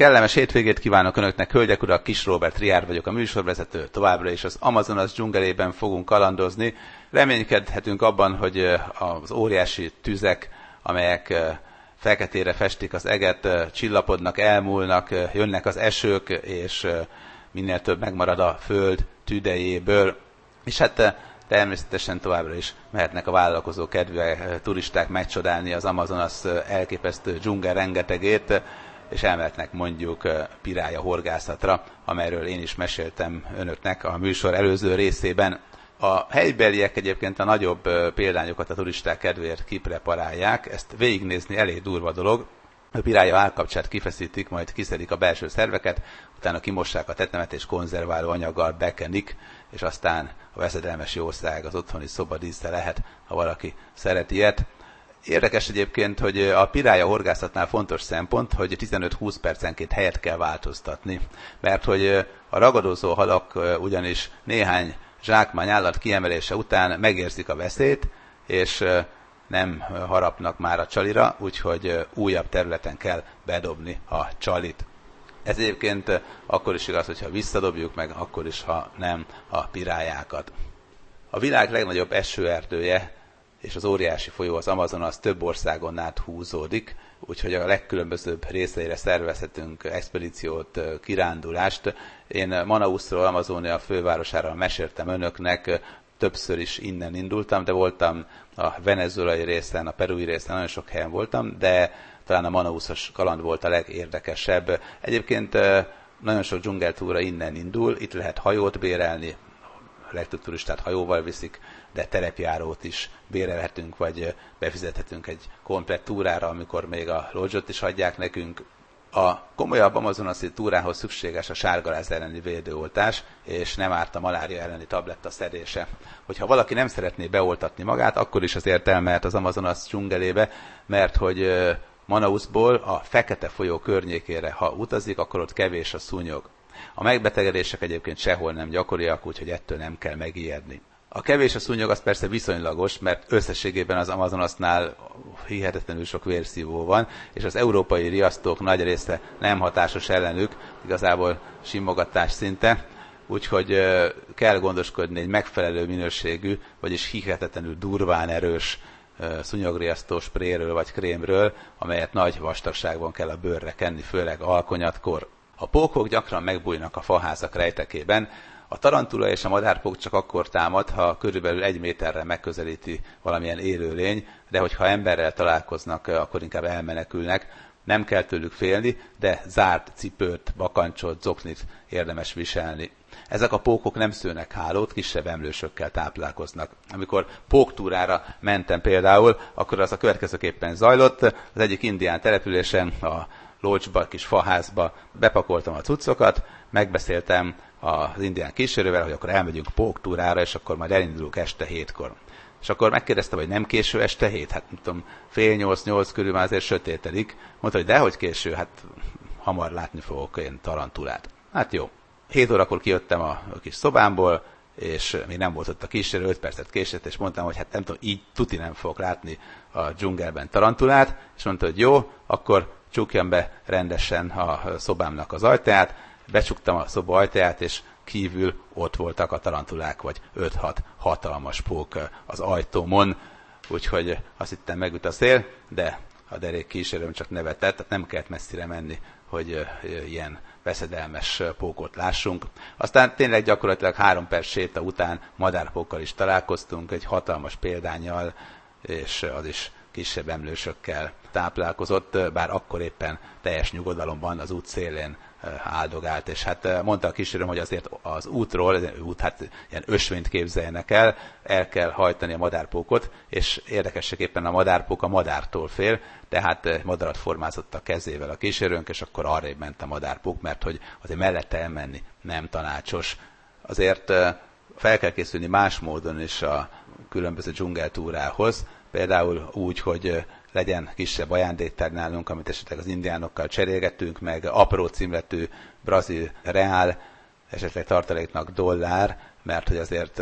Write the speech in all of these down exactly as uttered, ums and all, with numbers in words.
Kellemes hétvégét kívánok Önöknek, hölgyek, urak, Kis Róbert Riár vagyok, a műsorvezető, továbbra is az Amazonas dzsungelében fogunk kalandozni. Reménykedhetünk abban, hogy az óriási tüzek, amelyek feketére festik az eget, csillapodnak, elmúlnak, jönnek az esők, és minél több megmarad a föld tüdejéből. És hát természetesen továbbra is mehetnek a vállalkozó kedvűek, turisták megcsodálni az Amazonas elképesztő dzsungel rengetegét, és elmehetnek mondjuk pirája horgászatra, amelyről én is meséltem Önöknek a műsor előző részében. A helybeliek egyébként a nagyobb példányokat a turisták kedvéért kipreparálják, ezt végignézni elég durva dolog. A pirája állkapcsát kifeszítik, majd kiszedik a belső szerveket, utána kimossák a tetemet és konzerváló anyaggal bekenik, és aztán a veszedelmes jószág az otthoni szobadísze lehet, ha valaki szeret ilyet. Érdekes egyébként, hogy a pirája horgászatnál fontos szempont, hogy tizenöt-húsz percenként helyet kell változtatni, mert hogy a ragadozó halak ugyanis néhány zsákmány állat kiemelése után megérzik a veszélyt, és nem harapnak már a csalira, úgyhogy újabb területen kell bedobni a csalit. Ez egyébként akkor is igaz, hogyha visszadobjuk meg, akkor is, ha nem a pirájákat. A világ legnagyobb esőerdője és az óriási folyó, az Amazonas több országon át húzódik, úgyhogy a legkülönbözőbb részeire szervezhetünk expedíciót, kirándulást. Én Manausról, Amazónia fővárosáról meséltem Önöknek, többször is innen indultam, de voltam a venezuelai részen, a perui részen, nagyon sok helyen voltam, de talán a Manausos kaland volt a legérdekesebb. Egyébként nagyon sok dzsungeltúra innen indul, itt lehet hajót bérelni, a legtöbb turistát hajóval viszik, de terepjárót is bérelhetünk, vagy befizethetünk egy komplett túrára, amikor még a lodge-ot is adják nekünk. A komolyabb amazonasi túrához szükséges a sárgaláz elleni védőoltás, és nem árt a malária elleni tabletta szedése. Hogyha valaki nem szeretné beoltatni magát, akkor is azért elmehet az Amazonas dzsungelébe, mert hogy Manausból a Fekete folyó környékére, ha utazik, akkor ott kevés a szúnyog. A megbetegedések egyébként sehol nem gyakoriak, úgyhogy ettől nem kell megijedni. A kevés a szúnyog az persze viszonylagos, mert összességében az Amazonasnál hihetetlenül sok vérszívó van, és az európai riasztók nagy része nem hatásos ellenük, igazából simogatás szinte, úgyhogy kell gondoskodni egy megfelelő minőségű, vagyis hihetetlenül durván erős szúnyogriasztó spréről vagy krémről, amelyet nagy vastagságban kell a bőrre kenni, főleg alkonyatkor. A pókok gyakran megbújnak a faházak rejtekében. A tarantula és a madárpók csak akkor támad, ha körülbelül egy méterre megközelíti valamilyen élőlény, de hogyha emberrel találkoznak, akkor inkább elmenekülnek. Nem kell tőlük félni, de zárt cipőt, bakancsot, zoknit érdemes viselni. Ezek a pókok nem szőnek hálót, kisebb emlősökkel táplálkoznak. Amikor póktúrára mentem például, akkor az a következőképpen zajlott. Az egyik indián településen, a lodge-ba, kis faházba bepakoltam a cuccokat, megbeszéltem az indián kísérővel, hogy akkor elmegyünk póktúrára, és akkor majd elindulunk este hétkor. És akkor megkérdeztem, hogy nem késő este hét? Hát nem tudom, fél nyolc, nyolc körül már azért sötétedik. Mondta, hogy dehogy késő, hát hamar látni fogok én tarantulát. Hát jó. hét órakor kijöttem a kis szobámból, és még nem volt ott a kísérő, öt percet késett, és mondtam, hogy hát nem tudom, így tuti nem fogok látni a dzsungelben tarantulát, és mondta, hogy jó, akkor csukjam be rendesen a szobámnak az ajtaját, becsuktam a szoba ajtaját, és kívül ott voltak a tarantulák, vagy öt-hat hatalmas pók az ajtómon, úgyhogy azt hittem megüt a szél, de a derék kísérőm csak nevetett, tehát nem kellett messzire menni, hogy ilyen veszedelmes pókot lássunk. Aztán tényleg gyakorlatilag három perc séta után madárpókkal is találkoztunk, egy hatalmas példánnyal, és az is kisebb emlősökkel táplálkozott, bár akkor éppen teljes nyugodalomban az út szélén áldogált, és hát mondta a kísérőm, hogy azért az útról, út, hát ilyen ösvényt képzeljenek el, el kell hajtani a madárpókot, és érdekességképpen a madárpók a madártól fél, tehát madarat formázott a kezével a kísérőnk, és akkor arrébb ment a madárpók, mert hogy azért mellette elmenni nem tanácsos. Azért fel kell készülni más módon is a különböző dzsungeltúrához, például úgy, hogy legyen kisebb ajándéktár nálunk, amit esetleg az indiánokkal cserélgetünk, meg apró címletű brazil reál, esetleg tartaléknak dollár, mert hogy azért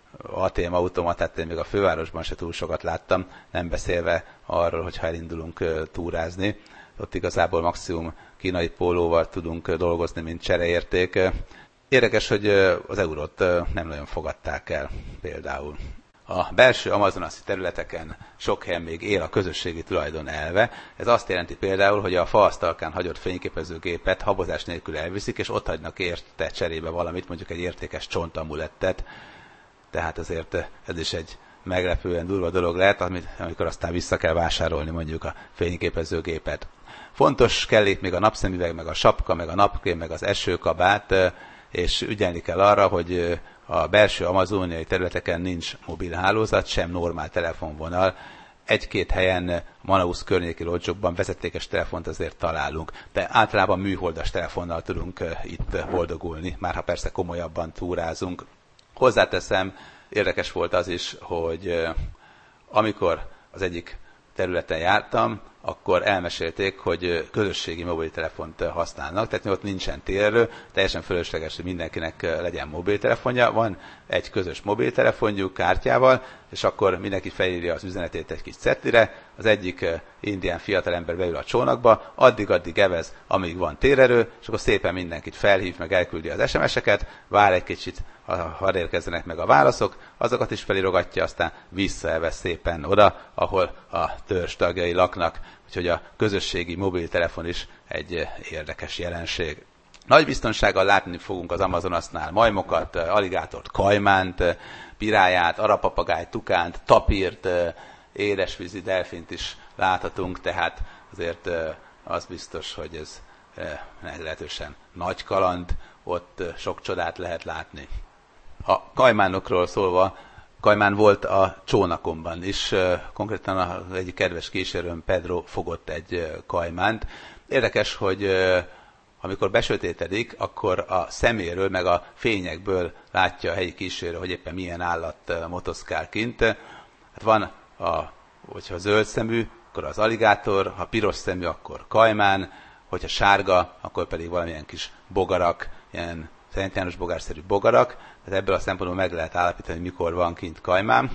á té em automatát én még a fővárosban se túl sokat láttam, nem beszélve arról, hogyha elindulunk túrázni. ott igazából maximum kínai pólóval tudunk dolgozni, mint csereérték. Érdekes, hogy az eurót nem nagyon fogadták el például. A belső amazonasi területeken sok helyen még él a közösségi tulajdon elve. Ez azt jelenti például, hogy a faasztalkán hagyott fényképezőgépet habozás nélkül elviszik, és ott hagynak érte cserébe valamit, mondjuk egy értékes csontamulettet. Tehát azért ez is egy meglepően durva dolog lehet, amikor aztán vissza kell vásárolni mondjuk a fényképezőgépet. Fontos kell itt még a napszemüveg, meg a sapka, meg a napkrém, meg az esőkabát, és ügyelni kell arra, hogy a belső amazóniai területeken nincs mobil hálózat, sem normál telefonvonal. Egy-két helyen Manaus környéki lodzsokban vezetékes telefont azért találunk, de általában műholdas telefonnal tudunk itt boldogulni, már ha persze komolyabban túrázunk. Hozzáteszem, érdekes volt az is, hogy amikor az egyik területen jártam, akkor elmesélték, hogy közösségi mobiltelefont használnak, tehát ott nincsen térerő, teljesen fölösleges, hogy mindenkinek legyen mobiltelefonja, van egy közös mobiltelefonjuk kártyával, és akkor mindenki felírja az üzenetét egy kis cetlire, az egyik indián fiatalember beül a csónakba, addig-addig evez, amíg van térerő, és akkor szépen mindenkit felhív, meg elküldi az es em es-eket, vár egy kicsit, ha érkezzenek meg a válaszok, azokat is felirogatja, aztán visszaevez szépen oda, ahol a törzs tagjai laknak, úgyhogy a közösségi mobiltelefon is egy érdekes jelenség. Nagy biztonsággal látni fogunk az Amazonasnál majmokat, aligátort, kajmánt, piráját, arapapagájt, tukánt, tapírt, édesvízi delfint is láthatunk, tehát azért az biztos, hogy ez lehetősen nagy kaland, ott sok csodát lehet látni. A kajmánokról szólva, kajmán volt a csónakomban is, konkrétan az egyik kedves kísérőm Pedro fogott egy kajmánt. Érdekes, hogy amikor besötétedik, akkor a szeméről, meg a fényekből látja a helyi kísérő, hogy éppen milyen állat motoszkál kint. Hát van, a, hogyha zöld szemű, akkor az aligátor, ha piros szemű, akkor kajmán, hogyha sárga, akkor pedig valamilyen kis bogarak, ilyen Szent János bogárszerű bogarak, tehát ebből a szempontból meg lehet állapítani, hogy mikor van kint kajmán,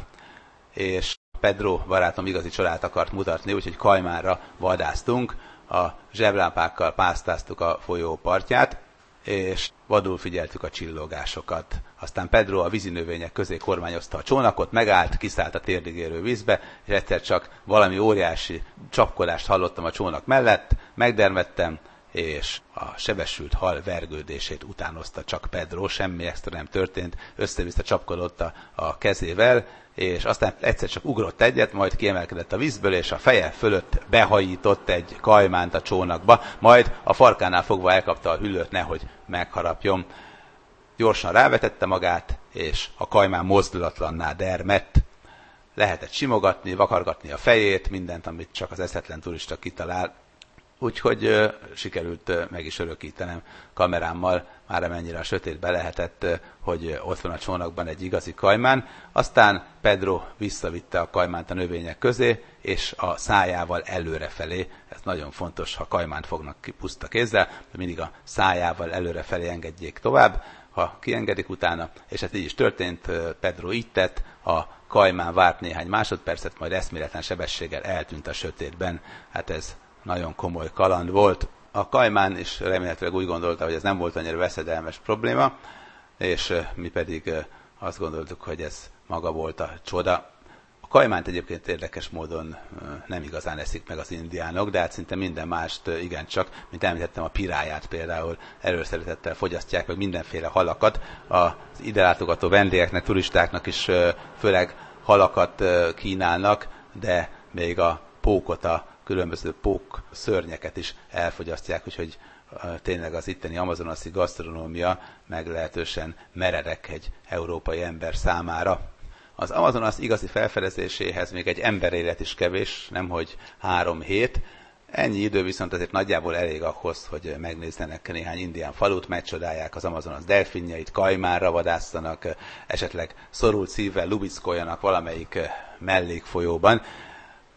és Pedro barátom igazi csodát akart mutatni, úgyhogy kajmánra vadásztunk, a zseblámpákkal pásztáztuk a folyó partját, és vadul figyeltük a csillogásokat. Aztán Pedro a vízinövények közé kormányozta a csónakot, megállt, kiszállt a térdig érő vízbe, és egyszer csak valami óriási csapkodást hallottam a csónak mellett, megdermedtem, és a sebesült hal vergődését utánozta csak Pedro, semmi extra nem történt, össze-vissza csapkodott a, a kezével, és aztán egyszer csak ugrott egyet, majd kiemelkedett a vízből, és a feje fölött behajított egy kajmánt a csónakba, majd a farkánál fogva elkapta a hüllőt, nehogy megharapjon. Gyorsan rávetette magát, és a kajmán mozdulatlanná dermedt. Lehetett simogatni, vakargatni a fejét, mindent, amit csak az eszetlen turista kitalál. Úgyhogy uh, sikerült uh, meg is örökítenem kamerámmal, már amennyire a sötétbe lehetett, uh, hogy uh, ott van a csónakban egy igazi kajmán. Aztán Pedro visszavitte a kajmánt a növények közé, és a szájával előrefelé, ez nagyon fontos, ha kajmánt fognak ki puszta kézzel, de mindig a szájával előrefelé engedjék tovább, ha kiengedik utána, és ez így is történt, uh, Pedro így tett, a kajmán várt néhány másodpercet, majd eszméletlen sebességgel eltűnt a sötétben. Hát ez nagyon komoly kaland volt. A kajmán is remélhetőleg úgy gondolta, hogy ez nem volt annyira veszedelmes probléma, és mi pedig azt gondoltuk, hogy ez maga volt a csoda. A kajmánt egyébként érdekes módon nem igazán eszik meg az indiánok, de hát szinte minden mást igencsak, mint említettem, a piráját például erőszeretettel fogyasztják, meg mindenféle halakat. Az ide látogató vendégeknek, turistáknak is főleg halakat kínálnak, de még a pókot, a különböző pók szörnyeket is elfogyasztják, úgyhogy tényleg az itteni amazonasi gasztronómia meglehetősen meredek egy európai ember számára. Az Amazonas igazi felfedezéséhez még egy emberélet is kevés, nemhogy három hét. Ennyi idő viszont azért nagyjából elég ahhoz, hogy megnézzenek néhány indián falut, megcsodálják az Amazonas delfinjeit, kajmánra vadásszanak, esetleg szorult szívvel lubickoljanak valamelyik mellékfolyóban.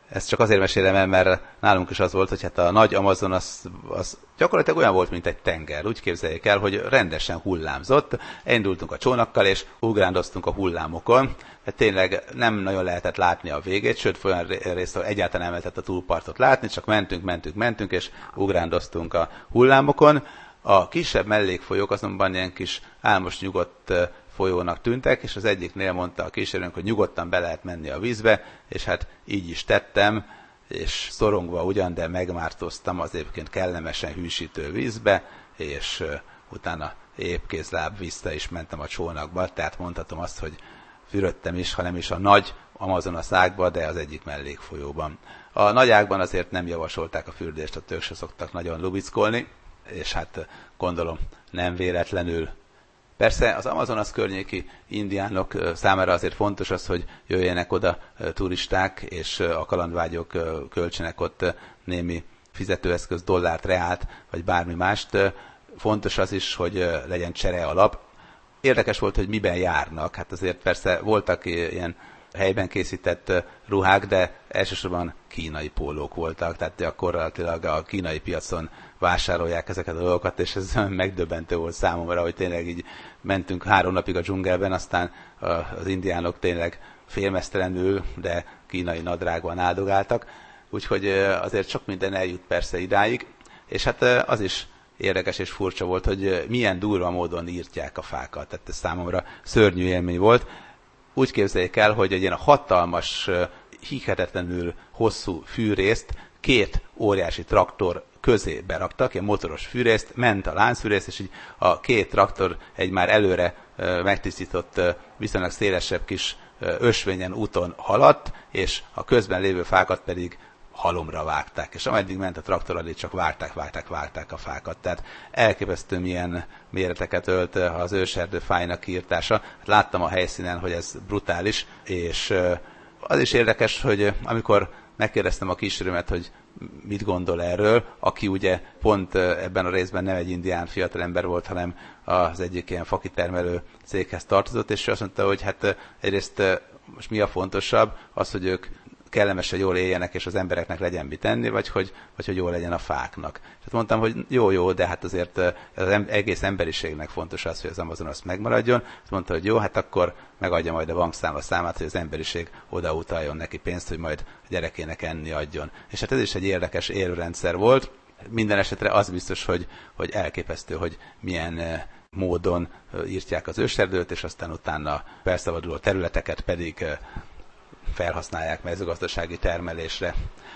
Ezt csak azért mesélem el, mert nálunk is az volt, hogy hát a nagy Amazon az, az gyakorlatilag olyan volt, mint egy tenger. Úgy képzeljék el, hogy rendesen hullámzott. Elindultunk a csónakkal, és ugrándoztunk a hullámokon. Hát tényleg nem nagyon lehetett látni a végét, sőt, olyan részt, ahol egyáltalán nem lehetett a túlpartot látni, csak mentünk, mentünk, mentünk, és ugrándoztunk a hullámokon. A kisebb mellékfolyók azonban ilyen kis álmos nyugodt folyónak tűntek, és az egyiknél mondta a kísérőnk, hogy nyugodtan be lehet menni a vízbe, és hát így is tettem, és szorongva ugyan, de megmártoztam az egyébként kellemesen hűsítő vízbe, és uh, utána épkézláb vissza is mentem a csónakba, tehát mondhatom azt, hogy fürödtem is, ha nem is a nagy Amazonas ágba, de az egyik mellékfolyóban. A nagy ágban azért nem javasolták a fürdést, ott ők se szoktak nagyon lubickolni, és hát gondolom nem véletlenül. Persze az Amazonas környéki indiánok számára azért fontos az, hogy jöjjenek oda turisták, és a kalandvágyók költsenek ott némi fizetőeszköz, dollárt, reált, vagy bármi mást. Fontos az is, hogy legyen csere alap. Érdekes volt, hogy miben járnak. Hát azért persze voltak ilyen helyben készített ruhák, de elsősorban kínai pólók voltak, tehát gyakorlatilag a kínai piacon vásárolják ezeket a dolgokat, és ez megdöbbentő volt számomra, hogy tényleg így mentünk három napig a dzsungelben, aztán az indiánok tényleg félmeztelenül, de kínai nadrágban áldogáltak, úgyhogy azért sok minden eljut persze idáig, és hát az is érdekes és furcsa volt, hogy milyen durva módon írtják a fákat, tehát ez számomra szörnyű élmény volt. Úgy képzeljék el, hogy egy ilyen hatalmas, hihetetlenül hosszú fűrészt két óriási traktor közé beraktak, ilyen motoros fűrészt, ment a láncfűrész, és így a két traktor egy már előre megtisztított, viszonylag szélesebb kis ösvényen úton haladt, és a közben lévő fákat pedig halomra vágták, és ameddig ment a traktor, addig csak vágták, vágták, vágták a fákat. Tehát elképesztő milyen méreteket ölt az őserdő fáinak kiirtása. Láttam a helyszínen, hogy ez brutális, és az is érdekes, hogy amikor megkérdeztem a kísérőmet, hogy mit gondol erről, aki ugye pont ebben a részben nem egy indián fiatalember volt, hanem az egyik ilyen fakitermelő céghez tartozott, és ő azt mondta, hogy hát egyrészt most mi a fontosabb, az, hogy ők kellemesen jól éljenek, és az embereknek legyen mit tenni, vagy hogy, vagy hogy jól legyen a fáknak. És hát mondtam, hogy jó, jó, de hát azért az egész emberiségnek fontos az, hogy az Amazonas megmaradjon. Azt mondta, hogy jó, hát akkor megadja majd a bankszámla számát, hogy az emberiség oda utaljon neki pénzt, hogy majd a gyerekének enni adjon. És hát ez is egy érdekes érőrendszer volt. Minden esetre az biztos, hogy, hogy elképesztő, hogy milyen módon írtják az őserdőt, és aztán utána felszabaduló területeket pedig felhasználják mezőgazdasági termelésre.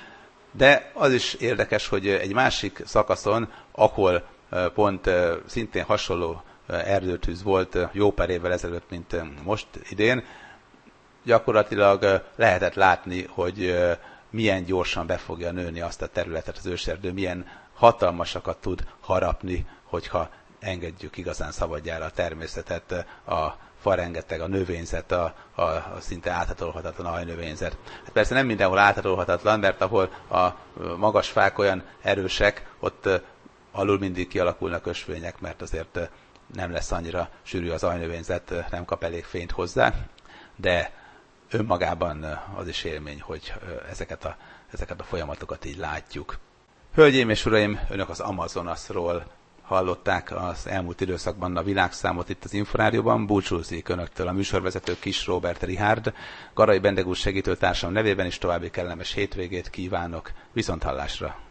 De az is érdekes, hogy egy másik szakaszon, ahol pont szintén hasonló erdőtűz volt jó pár évvel ezelőtt, mint most idén, gyakorlatilag lehetett látni, hogy milyen gyorsan be fogja nőni azt a területet az őserdő, milyen hatalmasakat tud harapni, hogyha engedjük igazán szabadjára a természetet, a fa rengeteg, a növényzet, a, a, a szinte áthatolhatatlan ajnövényzet. Hát persze nem mindenhol áthatolhatatlan, mert ahol a magas fák olyan erősek, ott alul mindig kialakulnak ösvények, mert azért nem lesz annyira sűrű az ajnövényzet, nem kap elég fényt hozzá, de önmagában az is élmény, hogy ezeket a, ezeket a folyamatokat így látjuk. Hölgyeim és uraim, önök az Amazonasról hallották az elmúlt időszakban a világszámot itt az Inforádióban. Búcsúzik önöktől a műsorvezető Kis Róbert Richárd. Garai Bendegúz segítőtársam nevében is további kellemes hétvégét kívánok. Viszonthallásra!